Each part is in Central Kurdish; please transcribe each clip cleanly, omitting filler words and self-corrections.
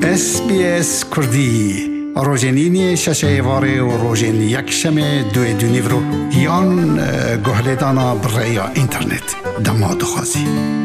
SBS کردی روزنینی ششه واره و روزن یک شمه دوی دونیورو یان گهلیدانا برای اینترنت دماد خوازی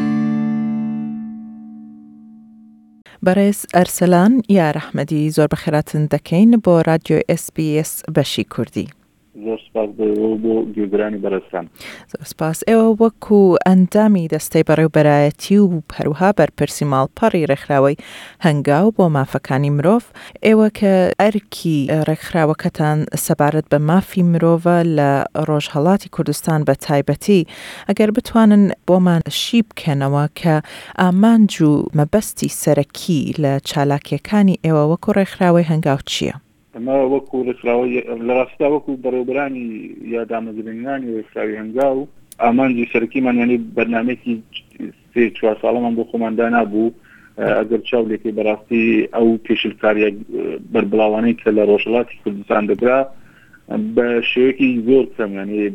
برایس ارسلان یا رحمدی زور بخیراتن دکین با رادیو SBS بشی کردی. زۆر سپاس بۆ گوێگرانی بەرزتان. زۆر سپاس. ئێوە وەکو ئەندامی دەستەی بەڕێوەبەرایەتی و هەروەها بەرپرسی ماڵپەڕی ڕێکخراوەی هەنگاو بۆ مافەکانی مرۆڤ، ئێوە کە ئەرکی ڕێکخراوەکەتان سەبارەت بە مافی مرۆڤە لە ڕۆژهەڵاتی کوردستان بە تایبەتی، ئەگەر بتوانن بۆمان شی بکەنەوە کە ئامانج و مەبەستی سەرەکی لە چالاکیەکانی ئێوە وەکو ڕێکخراوەی هەنگاو چییە؟ ئەمە وەکو ڕێکخراوەی لە ڕاستیدا وەکو بەڕێوەبەرانی یا دامەزرێنانی ڕێکخراوی هەنگاو ئامانجی سەرەکیمان یعنی بەرنامەیەکی 3-4 ساڵەمان بۆ خۆمان دانابوو ئەگەر چاولێکی بەڕاستی ئەو پێشلکاریە بەربڵاوانەی کە لە ڕۆژهەڵاتی کوردستان دەگرا بە شێوەیەکی زۆر کەم یعنی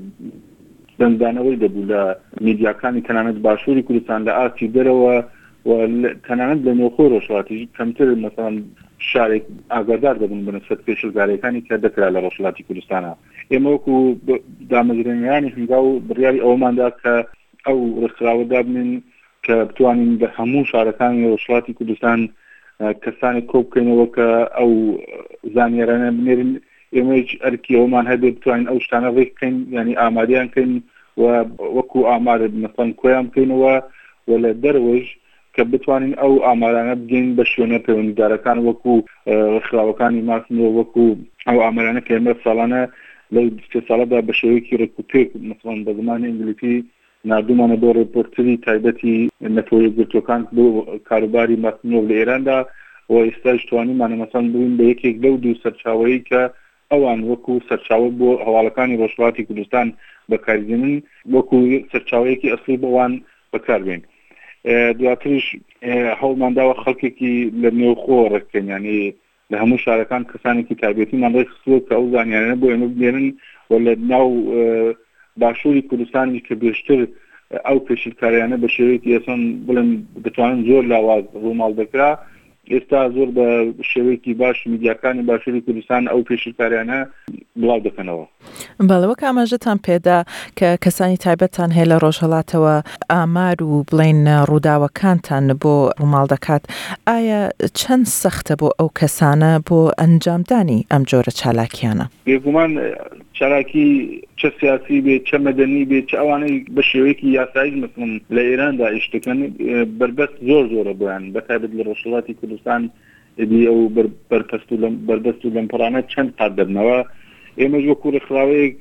دەنگدانەوەی دەبوو لە میدیاکانی تەنانەت باشووری کوردستان لە ئاسی دەرەوە و تەنانەت لە نێوخۆی ڕۆژهەڵاتی کەمتر مەسەڵەن شارێک ئاگادار دەبن بنسبەت پێشلگاریەکانی کە دەکرا لە ڕۆژهەڵاتی کوردستانە. ئێمە وەکو دامەزرێنەرانی هەنگاو بڕیاری ئەوەماندا کە ئەو ڕێکخراوە دابنین کە بتوانین بە هەموو شارەکانی ڕۆژهەڵاتی کوردستان کەسانی کۆ بکەینەوە کە ئەو زانیارانە بنێرن. ئێمە هیچ ئەرکی ئەومان هەبێت بتوانین ئەو شتانە ڕێک بکەین یعنی ئامادەیان بکەین و وەکو ئامارە مەسەڵەن کۆیان بکەینەوە و لە دەرەوەش کە بتوانین ئەو ئامارانە بگەین بە شوێنە پەیوەندیدارەکان وەکو ڕێکخراوەکانی ماسنەوە وەکو ئەو ئامارانە کە ئێمە ساڵانە لەو 2 ساڵەدا بە شێوەیەکی ڕێکوپێک مەسەڵەن بە زمانی ئینگلیزی نردومانە بۆ ڕێپۆرتری تایبەتی نەتۆری گرتوەکان بۆ کاروباری ماسنەوە لە ئێراندا و ئێستاش توانیمانە مەسەڵەن بووین بە یەکێک لەو 2 سەرچاوەیە کە ئەوان وەکو سەرچاوە بۆ هەواڵەکانی ڕۆژهەڵاتی کوردستان بەکارهێنن وەکو سەرچاوەیەکی ئەسڵی بۆوان بەکاربێن. دواتریش هەوڵمانداوە خەڵکێکی لە نێوخۆ ڕێککەین ینی لە هەموو شارەکان کەسانێکی تایبەتیمان ڕێکخستووە کە ئەو زانیارانە بۆ ئێمە بنێرن و لە ناو باشووری کوردستانی کە بێشتر ئەو پێشلکاریانە بە شێوەیەکی ئەسان بڵێن بتوانن زۆر لاواز ڕووماڵ دەکرا. ئێستا زۆر بە شێوەیەکی باش میدیاکانی باشووری کوردستان ئەو پێشلکاریانە بڵاو دەکەنەوە. بەڵەوە کاماژەتان پێدا کە کەسانی تایبەتان هەیە لە ڕۆژهەڵاتەوە ئامار و بڵێن ڕووداوەکانتان بۆ ڕووماڵ دەکات، ئایا چەند سەختە بۆ ئەو کەسانە بۆ ئەنجامدانی ئەم جۆرە چالاکیانە؟ بێگومان چالاکی چه سیاسی بێت چه مەدەنی بێت چه ئەوانەی بە شێوەیەکی یاسایی مثلن لە ئێراندا ئیش دەکەن بربەست زۆرە بۆیان بەتایبەت لە ڕۆژهەڵاتی کوردستان دی ئەو بەردەست و لەمپەڕانە چەند قات دەبنەوە. ئێمەش وەکو ڕێکخراوەیەک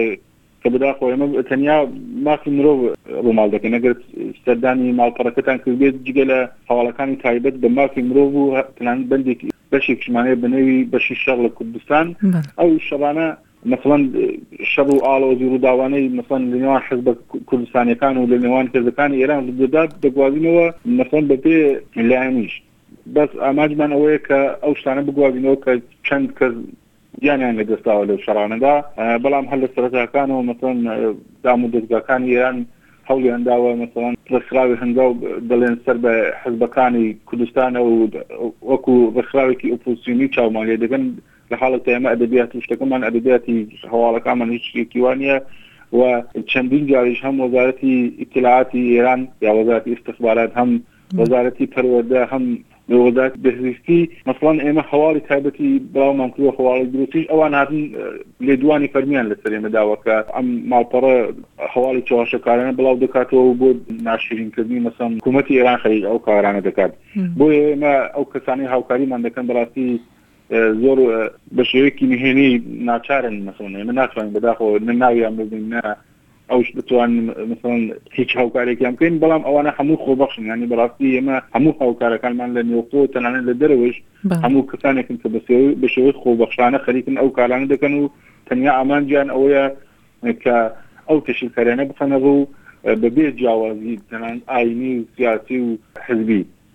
کە بەداخۆ ئێمە تەنیا مافی مرۆڤ ڕووماڵ دەکەن ئەگەر سەردانی ماڵپەڕەکەتان کرد بێت جگە لە هەواڵەکانی تایبەت بە مافی مرۆڤ و تەنانەت بەندێکی بەشێکشمانەیە بنەوی بەشی شەڕ لە کوردستان ئەو شەڕانە مثلا شەڕ و ئاڵۆزی ڕووداوانەی مثلا لە نێوان حزب کوردستانیەکان و لە نێوان کەسەکانی ئێران ڕوودەدات دەگوازینەوە مثلا بەپێ لایەنیش بەس ئاماجمان ئەوەیە کە ئەو شتانە بگوازینەوە کە چەند کەس گیانیان لەدەستاوە لەو شەڕانەدا بەڵام هەر لە سەرەتاکانەوە مثلا دام و دەستگاکانی ئێران هەوڵیان داوە مثلا ڕێکخراوی هەنگاو دەڵێن سەر بە حزبەکانی کوردستانە و وەکو ڕێکخراوێکی ئۆپۆزیسیۆنی چاومانێ دەگەن لە حاڵەتە ئێمە ئەدەبیاتی شتەکەمان ئەدەبیاتی هەواڵەکانمان هیچ شتێکی وانە و چەندین جاریش هەم وەزارەتی ئیتلاعاتی ئێران یا وەزارەتی ئیستخبارات هەم وەزارەتی پەروەردە هەم وەزارەت بەهزیستی مثلا ئێمە هەواڵی تایبەتی بڵاومان کردووە هەواڵی دروستیش ئەوان هاتن لێدوانی فەرمیان لەسەر ئێمە داوە کە ئەم ماڵپەڕە هەواڵی چاوەشەکارانە بڵاو دەکاتەوە بۆ ناشرینکردنی مثلا حکوومەتی ئێران خەریک ئەو کارانە دەکات. بۆیە ئێمە ئەو کەسانی هاوکاریمان دەکەن بەڕاستی زۆر بە شێوەیەکی نهێنی ناچارن مثلا ئێمە ناتوانین بەداخەوە ناویان ببین نە ئەوش بتوانین مثلا هیچ هاوکارێکیان بکەین بەڵام ئەوانە هەموو خۆبەخشن ینی بەڕاستی ئێمە هەموو هاوکارەکانمان لە نێوخۆ تەنانەت لە دەرەوەش هەموو کەسانێکن کە بە شێوەی خۆبەخشانە خەریکن ئەو کارانە دەکەن و تەنیا ئامانجیان ئەوەیە کە ئەو پێشلکاریانە بخەنە ڕوو بەبێ جیاوازی تەنانەت ئاینی و سیاسی و حزبی.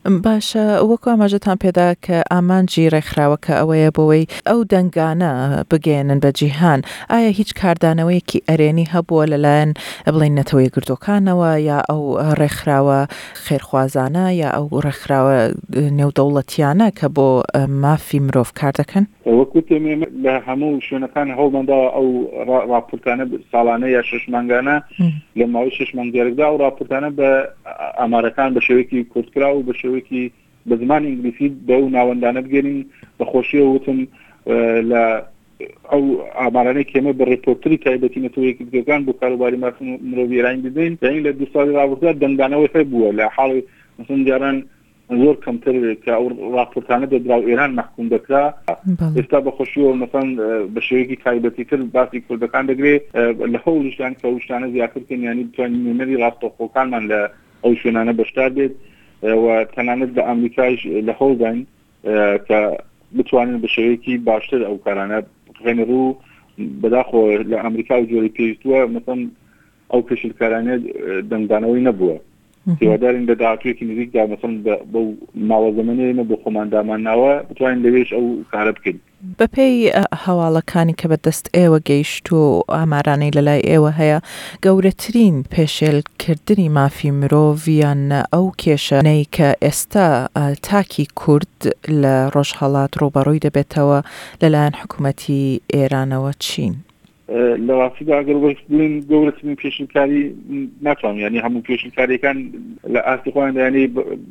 باشە وەکو ئاماژەتان پێدا کە ئامانجی ڕێکخراوە کە ئەوەیە بۆەوەی ئەو دەنگانە بگەێنن بە جیهان، ئایا هیچ کاردانەوەیەکی ئەرێنی هەبووە لەلایەن بڵین نەتەوەی گردوەکانەوە یا ئەو ڕێکخراوە خێرخوازانە یا ئەو ڕێکخراوە نێودەوڵەتیانە کە بۆ مافی مرۆڤ کار دەکەن؟ وەکو لە هەموو شوێنەکان هەوڵمەنداوە ئەو راپۆرتانە ساڵانە یا 6 مانگانە لە ماوەی 6 مانگێرەدا و راپۆرتانە بە ئامارەکان بە شێوەیەکی کورتکرا و بە شێوەیەکی بە زمانی ئینگلیسی بە و ناوەندانە بگەێنین بەخۆشیەوە وتم لە ئەو ئامارانەی کێمە بە ڕێپۆرتری تایبەتی نەتەوەیەکی بگەکان بۆ کاروباری مافی مرۆڤ ئێران بدەین لە 2 ساڵی ڕابردوودا دەنگدانەوەی هەبووە لە حاڵی مثلا جاران زۆر کەمتر کە ئەو راپۆرتانە دەدرا و ئێران مەحکوم دەکرا ئێستا بەخۆشیەوە مثلا بە شێوەیەکی تایبەتیتر باسی کوردەکان دەگرێت لە هەوڵشتان کە شتانە زیاترکەن ینی بتوانین نوێنەری ڕاستەوخۆکانمان لە ئەو شوێنانە بەشدار بێت و تەنانەت لە ئەمریکایش لە هەوڵداین کە بتوانین بە شێوەیەکی باشتر ئەو کارانە بخێنە ڕوو بەداخۆ لە ئەمریکا و جۆری پێویستووە مثلا ئەو کەشلکارانە دەنگدانەوەی نەبووە هیوادارین لە داهاتوویەکی نزیکدا مەسەڵەن بۆ ماوە زەمانەیە بۆ خۆمان دامانناوە بتوانین لەوێش ئەو کارە بکەین. بەپێی هەواڵەکانی کە بەدەست ئێوە گەیشت و ئامارانەی لەلای ئێوە هەیە، گەورەترین پێشێلکردنی مافی مرۆڤ یان ئەو کێشانەی کە ئێستا تاکی کورد لە ڕۆژهەڵات ڕوبەڕووی دەبێتەوە لەلایەن حکوومەتی ئێرانەوە چین؟ لە ڕاستیدا ئەگەر بڵین گەورەترین پێشنکاری ناتوانم ینی هەموو پێشنکاریەکان لە ئاستی خۆیان ینی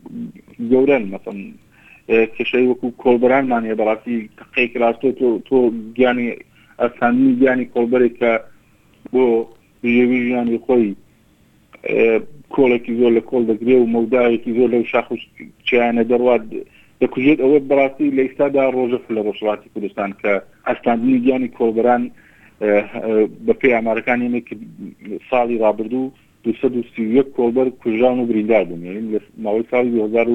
گەورەن مەسەڵەن کێشەی وەکو کۆڵبەرانمانە بەڕاستی تەقەیەک ڕاستۆ تۆ گیانی ئەسانی گیانی کۆڵبەرێک کە بۆ ژێوی ژیانی خۆی کۆڵێکی زۆر لە کۆڵ دەگرێ و مەوداوێکی زۆر لەو شاخ چیانە دەڕوات دەکوژێت ئەوە بەڕاستی لە ئێستادا ڕۆژە لە ڕۆژهەڵاتی کوردستان کە ئەستاندنی گیانی کۆڵبەران بەپێی ئامارەکانی ساڵی ڕابردوو 231 کۆڵبەر کوژان و بریندار بوون لە ماوەی ساڵی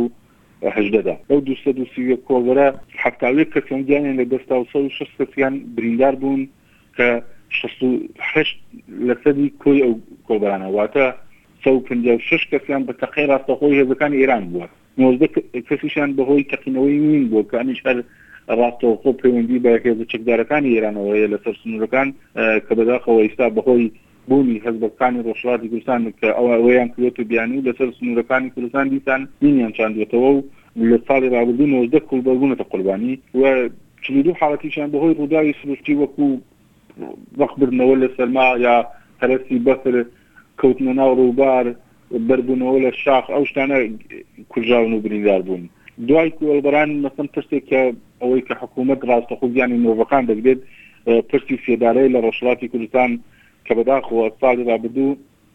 2018دا ئەو 231 کۆڵبەرە 70 کەسیان گیانیان لە دەستا و 106 کەسیان بریندار بوون کە 68 لەسەدی کۆی ئەو کۆڵبەرانە واتە 156 کەسیان بە تەقەی ڕاستەخۆی هێزەکانی ئێران بووە 19 کەسیشان بەهۆی تەقینەوەی وین بووە کە ئەمیش هەر ڕاستەوخۆ پەیوەندی بە هێزە چەکدارەکانی ئێرانەوەیە لەسەر سنوورەکان کە بەداخەوە ئێستا بەهۆی بوونی حەزبەکانی ڕۆژهەڵاتی کوردستان کە ئەوەیان کردوێت و بیانی و لەسەر سنوورەکانی کوردستان دیسان مینیان چاندوێتەوە و لە ساڵی ڕابردوو 90 کۆڵبەر بوونەتە قوربانی و 42 حاڵەتیشان بەهۆی ڕووداوی سروشتی وەکو ڕەخبردنەوە لە سەرما یا هەرەسی بەفر کەوتنە ناو ڕووبار بەربوونەوە لە شاخ ئەو شتانە کوژاون و بریندار بوون. دوای کۆڵبەران مەسەڵەن پرسێک کە ئەوەی کە حکوومەت ڕاستەخۆگیانی مرۆڤەکان دەگرێت پرسی سێدارەی لە ڕۆژهەڵاتی کوردستان کە بەداخەوە ساڵی ڕابردوو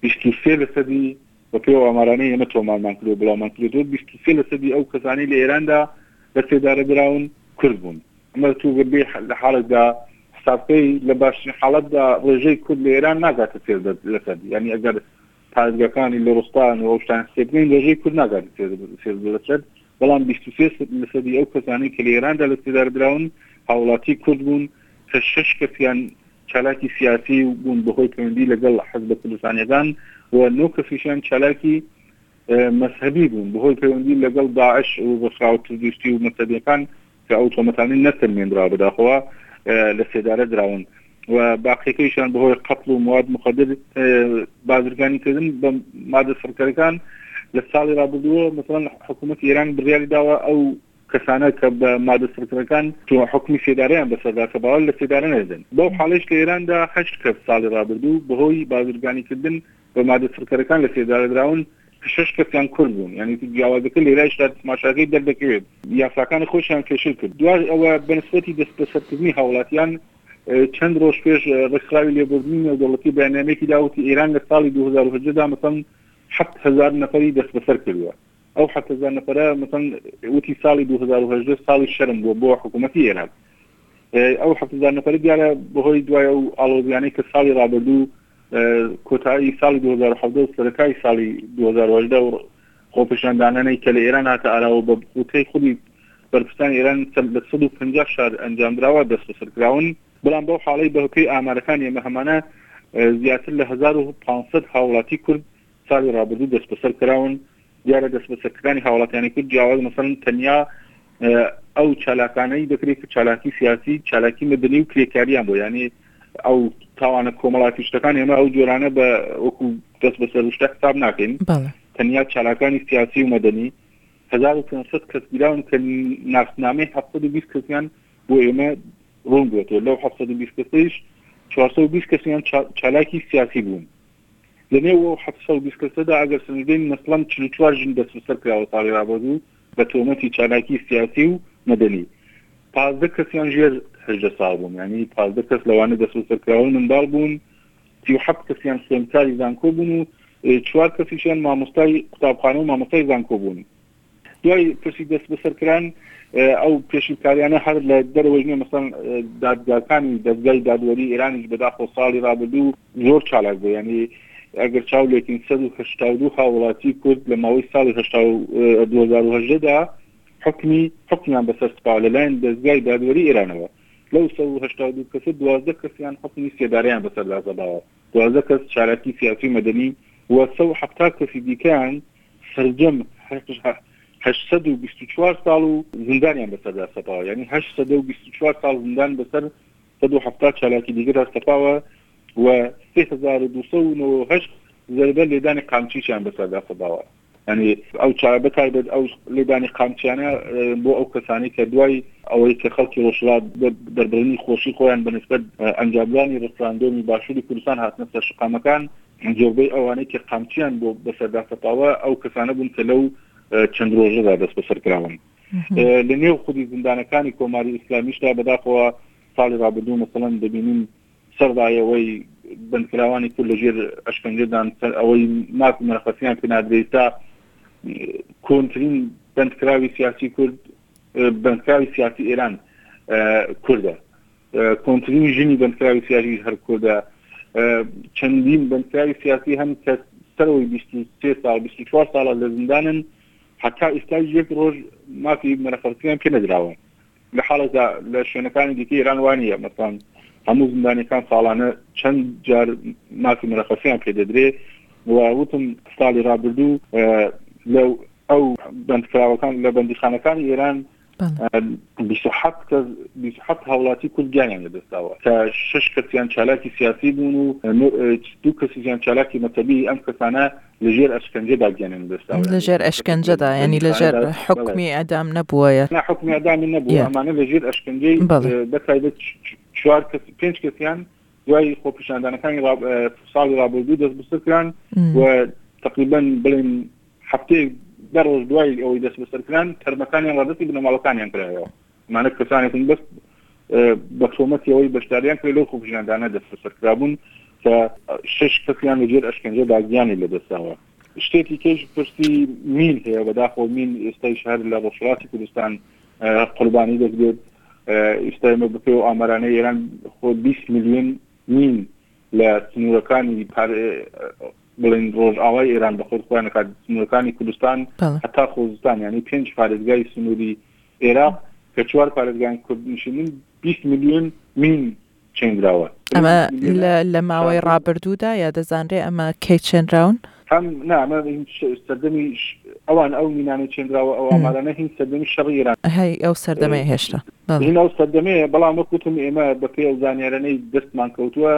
23% بەپێی ئامارانەی ئێمە تۆمارمان کردو بڵاومان کردووە 23% ئەو کەسانی لە ئێراندا بە سێدارە دراون کورد بوون. ئەمە تو بێ لە حاڵێکدا حسابکەی لە باشترین حاڵەتدا ڕێژەی کورد لە ئێران ناگاتە سێدەر ینی ئەگەر پارێزگاکانی لە ڕۆستان و ئەوشتان سێبنین ڕێژەی کورد ناگاتە سێدەر بەڵام 23% ئەو کەسانی کە لە ئێراندا لە سێدار دراون هاوڵاتی کورد بوون کە 6 کەسیان چالاکی سیاسی بوون بەهۆی پەیوەندی لەگەڵ حەزبە کوردستانیەکان و 9 کەسیشیان چالاکی مەذهبی بوون بەهۆی پەیوەندی لەگەڵ داعش و بەخراوە تروریستی و مەذهبیەکان کە ئەو تۆمەتانی نەتەنمێنرا بەداخەوە لە سێدارە دراون و باقیەکەیشان بەهۆی قەتڵ و مواد مخدر بازرگانی کردن بە مادە سەرکەرەکان لە ساڵی ڕابردووە مثلا حکوومەت ئێران بڕیاری داوە ئەو کەسانە کە بە مادە سەرکەرەکان تو حکمی سێدارەیان بەسەردا کە باوەڕ لە سێدارە نەدەن بەو حاڵەش لە ئێراندا 8 کەس ساڵی ڕابردوو بەهۆی بازرگانیکردن بە مادە سەرکەرەکان لە سێدارە دراون 6 کەسیان کورد بوون یعنی جیاوازەکە لێرەشدا تماشاکەی دەردەکەوێت یاساکانی خۆشیان کێشل کرد دوای ئەوە بەنسبەتی دەستبەسەرکردنی هاوڵاتیان چەند ڕۆژ پێش ڕێکخراوی لێبوردنی نێودەوڵەتی بەیاننامەیەکی داوتی ئێران لە ساڵی 2018دا مثلا 7000 نەفەری دەست بەسەر کردووە ئەو 7000 نەفەرە مثلا وتی ساڵی 2018 ساڵی شەرم بووە بۆ حکوومەتی ئێران ئەو 7000 نەفەری دیارە بەهۆی دوای ئەو ئاڵۆزیانەی کە ساڵی ڕابردوو کۆتایی ساڵی 2017 سەرەتای ساڵی 2018 و خۆپیشاندانانەی کە لە ئێران هاتە ئاراوە بە بوتەی خودی بەرپرسانی ئێران لە 150 شار ئەنجامدراوە دەست بەسەرکراون بەڵام بەو حاڵەی بەهۆکەی ئامارەکانی ئێمە هەمانە زیاتر لە 1500 هاوڵاتی کورد ساڵی ڕابردوو دەست بەسەر کراون دیارە دەست بەسەرکردنی هاوڵاتیانی کورد جیاواز مەسەڵەن تەنیا ئەو چالاکانەی دەکرێت کە چالاکی سیاسی چالاکی مەدەنی و کرێکاریان بۆ یعنی ئەو تاوانە کۆمەڵاتی شتەکان ئێمە ئەو جۆرانە بە وەکو دەست بەسەر شتە حساب ناکەین تەنیا چالاکانی سیاسی و مەدەنی 1500 کەس بیراون کە ناسنامەی 720 کەسیان بۆ ئێمە ڕوون بێتەوە لەو 720 کەسیش 420 کەسیان چالاکی سیاسی بوون لەنێو 720 کەسەدا ئەگەر سنجدەین مەسڵەن 44 ژن دەست بەسەر کراوە ساڵی ڕابردوو بە تۆمەتی چالاکی سیاسی و مەدەنی 15 کەسیان ژێر 18 ساڵ بوون یعنی 15 کەس لەوانە دەست بەسەر کراوە منداڵ بوون 37 کەسیان خوێندکاری زانکۆ بوون و 4 کەسیشیان مامۆستای قوتابخانە و مامۆستای زانکۆ بوون دوای پرسی دەست بەسەرکردن ئەو پێشنیارانە هەر لە دەرەوەی نوێ مەسەڵەن دادگاکانی دەستگای دادوەری ئێرانیش بەداخۆ ساڵی ڕابردوو زۆر چالاک بوو یعنی ئەگەر چاولێکین 182 هاوڵاتی کورد لە ماوەی ساڵی 2010دا حکمیان بەسەر سپا لەلایەن دەستگای دادوەری ئێرانەوە لەو 182 کەسە 12 کەسیان حکمی سێداریان بەسەردا زەداوە 12 کەس چالاکی سیاسی مەدەنی و 170 کەسی دیکەیان سەرجەم 824 ساڵ و زندانیان بەسەردا سەپاوە یعنی 824 ساڵ زندان بەسەر 170 چالاکی دیگەدا سەپاوە و 3298 زەربە لێدانی قامچیشیان بەسەردا سەپاوە یعنی ئەو چارە بەتایبەت ئەو لێدانی قامچیانە بۆ ئەو کەسانی کە دوای ئەوەی کە خەڵکی ڕۆژهەڵات دەربڕینی خۆشی خۆیان بەنسبەت ئەنجامدانی ڕێفراندۆمی باشووری کوردستان هاتنە سەر شقامەکان جۆبەی ئەوانەی کە قامچیان بۆ بەسەردا سەپاوە ئەو کەسانە بوون کە لەو چەند ڕۆژەدا دەست بەسەر کراون لە نێو خودی زیندانەکانی کۆماری ئیسلامیشدا بەداخەوە ساڵی ڕابردوو مەسەڵەن دەبینین سەردایەوەی بەندکراوانی کورد لەژێر ئەشکەنجەدان ئەوەی ماکو مەرخەسیان پێ نادرێتتا کۆنترین بەندکراوی سیاسی کورد بەندکراوی سیاسی ئێران کوردە کۆنترین ژنی بەندکراوی سیاسی هەر کوردە چەندین بەندکراوی سیاسی هەم کە سەرەوەی 23 ساڵ 24 ساڵە لە زیندانن حتا ئێستاش یەک ڕۆژ مافی مەرخەسیان پێ نەدراوە لە حاڵەدا لە شوێنەکانی دیکەی ئێران وانیە مەسەڵەن هەموو زیندانیەکان ساڵانە چەند جار مافی مەرخەسیان پێ دەدرێ و وتم ساڵی ڕابردوو لەو ئەو بەندکراوەکان لە بەندیخانەکانی ئێران 27 هاوڵاتی کوردیانیان لەدەستاوە کە 6 کەسیان چالاکی سیاسی بوون و 2 کەسیان چالاکی مەتەبی ئەم کەسانە لەژێر ئەشکەنجەدا گیانیان لەدەستاوە لەژێر ئەشکەنجەدا یعنی لەژێر حکمی ئەدام نەبووە نه حکمی ئەدامی نەبووە ئەمانە لەژێر ئەشکەنجەی بەتایبەت 4 کەسیان دوای خۆپیشاندانەکانی ساڵی ڕابردوو دەست بەسەرکران و تقریبا بڵێن هەفتەیەک دەڕۆژ دوای ئەوەی دەست بەسەرکردن تەرمەکانیان ڕادەتی بنەماڵەکانیان کراوە مانە کەسانێکن بەست بە تۆمەتی ئەوەی بەشداریان کرد لەو خۆپیشاندانە دەست بەسەرکرابوون کە 6 کەسیان لەژێر ئەشکەنجەدا گیانی لەدەستاوە شتێکی کەش پرسی مین هەیە بەداخۆ مین ئێستای شار لە ڕۆژهەڵاتی کوردستان قوربانی دەکرێت ئێستا ئێمە بەپێ و ئامارانەی ئێران خۆ 20 میلیۆن مین لە سنوورەکانی بڵین ڕۆژئاوای ئێران بەخۆی خۆیان دەکات سنوورەکانی کوردستان هەتا خۆزستان یعنی 5 پارێزگای سنووری عێراق کە 4 پارێزگای کوردنشینن 20 میلیۆن مین چێنراوە ئەمە لە ماوەی ڕابردوودا یا دەزانرێ ئەمە کەی چێنراون هەم نامە سەردەمی ئەوان ئەو مینانە چێنراوە ئەو ئامارانە هین سەردەمی شەڕی ئێران هەی ئەو سەردەمەی هێشتا هین ئەو سەردەمەیە بەڵام وەکوتم ئێمە بەپێ ئەو زانیارانەی دەستمان کەوتووە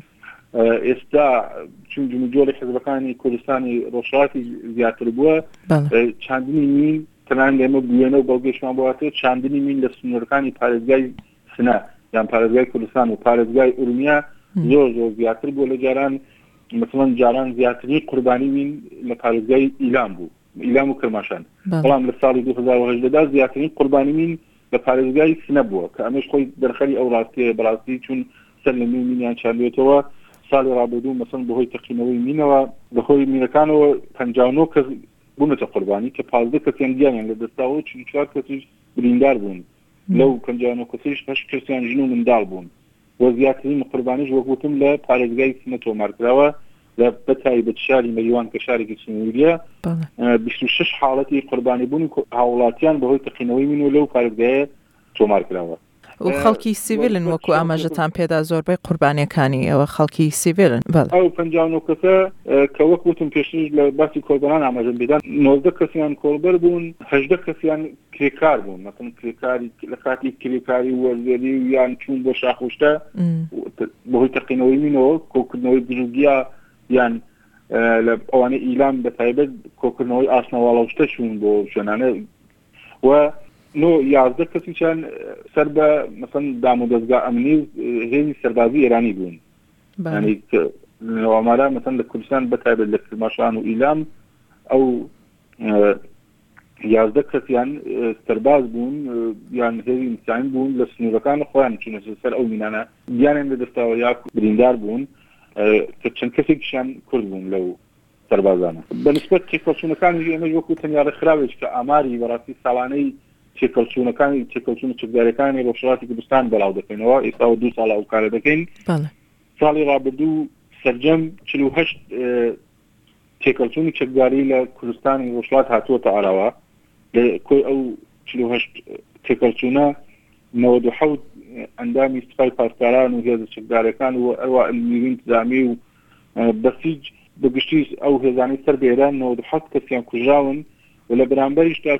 ئێستا چون جمهوریەتی حزبەکانی کوردستانی ڕۆژهەڵاتی زیاتر بووە چاندنی مین تەنان لێمە بوێنە و بەڵگەشمان بواتێ چاندنی مین لە سنوورەکانی پارێزگای سنە یان پارێزگای کوردستان و پارێزگای ئورومیا زۆر زیاتر بووە لە جاران مثلا جاران زیاترین قوربانی مین لە پارێزگای ئیلام بوو ئیلام و کرماشان بەڵام لە ساڵی 2018دا زیاترین قوربانی مین لە پارێزگای سنە بووە کە ئەمەش خۆی دەرخەری ئەو ڕاستیە بەڕاستی چون سەر لە مینیان چاندوێتەوە ساڵی ڕابردوو مەسەڵەن بەهۆی تەقینەوەی مینەوە بەهۆی مینەکانەوە 59 کەس بوونەتە قوربانی کە 15 کەسیان گیانیان لەدەستاوە 44 کەسیش بریندار بوون لەو 59 کەسیش 8 کەسیان ژن و منداڵ بوون و زیاترین قوربانیش وەکوتم لە پارێزگای سنە تۆمارکراوە لە بەتایبەت شاری مەریوان کە شارێکی سنووریە 26 حاڵەتی قوربانی بوون هاوڵاتیان بەهۆی تەقینەوەی مین و لەو پارێزگایە تۆمارکراوە و خەڵکی سیڤیلن وەکو ئاماژەتان پێدا زۆربەی قوربانیەکانی ئەوە خەڵکی سیڤیلن. ئەو 59 کەسە کە وەک وتم پێشتر لە باسی کۆڵبەران ئاماژەم بێدان 90 کەسیان کۆڵبەر بوون، 18 کەسیان کرێکار بوون، مەسەڵەن کرێکاری لە کاتی کرێکاری وەرزێری یان چوون بۆ شاخۆشتە بەهۆی تەقینەوەی مینەوە کۆکردنەوەی دروگیا یان لە ئەوانەی ئیلام بە تایبەت کۆکردنەوەی ئاسنەواڵەوشتە چوون بۆ ژێنانە و 11 کەسیان سەر بە مەسەڵەن دام و دەستگا ئەمنی و هێزی سەربازی ئێرانی بوون. ینی ئەمارە مەسەڵەن لە کوردستان بە تایبەت لە کرماشان و ئیلام ئەو 11 کەسیان سەرباز بوون یان هێزی نیسانی بوون لە سنوورەکان خۆیان چونە سەر ئەو مینانە گیانیان لەدەستاوە یا بریندار بوون کە چەند کەسێکیشیان کورد بوون لەو سەربازانە. بەنسبەت تێکەڵچوونەکانی ئێمەش وەکو تەنیا ڕێکخراوێک کە ئاماری بەڕاستی ساڵانەی تێکەڵچوونەکانی چەکدارەکانی ڕۆژهەڵاتی کوردستان بەڵاو دەکەینەوە. ئێستا 2 ساڵ ئەو کارە دەکەین. ساڵی ڕابردوو سەرجەم 48 تێکەڵچوونی چەکداری لە کوردستانی ڕۆژهەڵات هاتووەتە ئاراوە. لە کۆی ئەو 48 تێکەڵچوونە 97 ئەندامی سوپای پاسداران و هێزە چەکدارەکان و ئەوە ئەمنیوی انتزامی و بەسیج بەگشتی ئەو هێزانەی سەر بە ئێران 97 کەسیان کوژراون و لە بەرامبەریشدا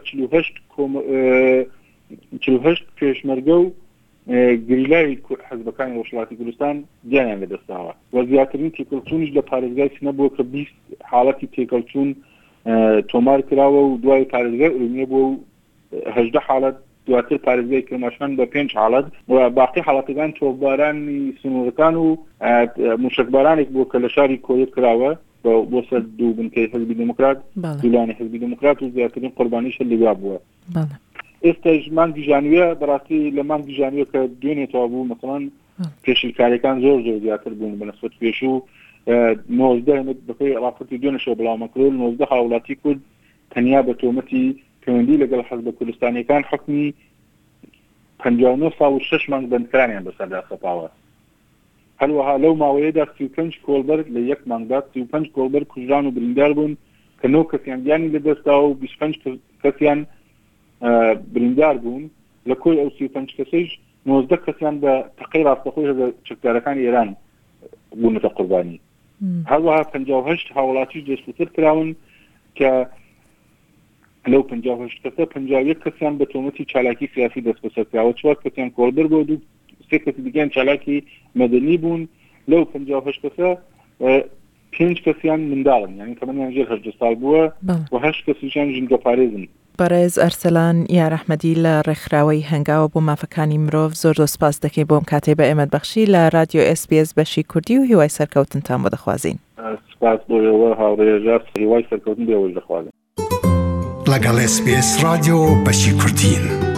48 پێشمەرگە و گریلای حەزبەکانی ڕۆژهەڵاتی کوردستان گیانیان لەدەستاوە و زیاترین تێکەڵچوونیش لە پارێزگای سینە بووە کە 20 حاڵەتی تێکەڵچوون تۆمار کراوە و دوای پارێزگای ئورومیە بووە و 18 حاڵەت دواتر پارێزگای کرماشان بە 5 حاڵەت و باقی حاڵەتەکان تۆپبارانی سنوورەکان و موشکبارانێک بووە کە لە شاری کۆیە کراوە بۆ سەر دوو بنکەی حزبی دموکرات دوولانی حزبی دموکرات و زیاترین قوربانیش لێوا بووە. ئێستاش مانگی ژانویە بەڕاستی لە مانگی ژانویە کە دوێنێتەوە بوو مەسەڵەن پێشیلکاریەکان زۆر زیاتر بوون بەنسبەت پێشوو 19 بەپێی ڕاپۆرتی دوێنێشەوە بڵاومەکرۆ 19 هاوڵاتی کورد تەنیا بە تۆمەتی پەیوەندی لەگەڵ حەزبە کوردستانیەکان حکمی 59 ساڵ و 6 مانگ بەندکرانیان بەسەردا سەپاوە. هەروەها لەو ماوەیەدا 35 کۆڵبەر لە یەک مانگدا 35 کۆڵبەر کوژران و بریندار بوون کە 9 کەسیان گیانی لەدەستاوە و 25 کەسیان بریندار بوون. لە کۆی ئەو 35 کەسەیش 19 کەسیان بە تەقەی ڕاستەخۆی هێزە چەکدارەکانی ئێران بوونەتە قوربانی. هەروەها 58 هاوڵاتیش دەستوتر کراون کە لەو 58 کەسە 51 کەسیان بە تۆمەتی چالاکی سیاسی دەست بەسەرکراوە، 4 کەسیان کۆڵبەر بۆ و 3 کەسی دیگەیان چالاکی مەدەنی بوون. لەو 58 کەسە 5 کەسیان منداڵن، یعنی تەمەنیان ژێر 18 ساڵ بووە و 8 کەسیشیان ژنگە پارێزن. بەڕێز ئەرسەلان یار ئەحمەدی لە ڕێکخراوەی هەنگاوە بۆ مافەکانی مرۆڤ زۆر سوپاس دەکەین بۆم کاتێ بە ئێمە بەخشی لە رادیۆ SBS بەشی کوردی و هیوای سەرکەوتنتان بۆ دەخوازین. سپاس بۆیەوە هاوڕێژە هیوای سەرکەوتن بێەوەش دەخوازن. لەگەڵ SBS رادیۆ بەشی کوردین.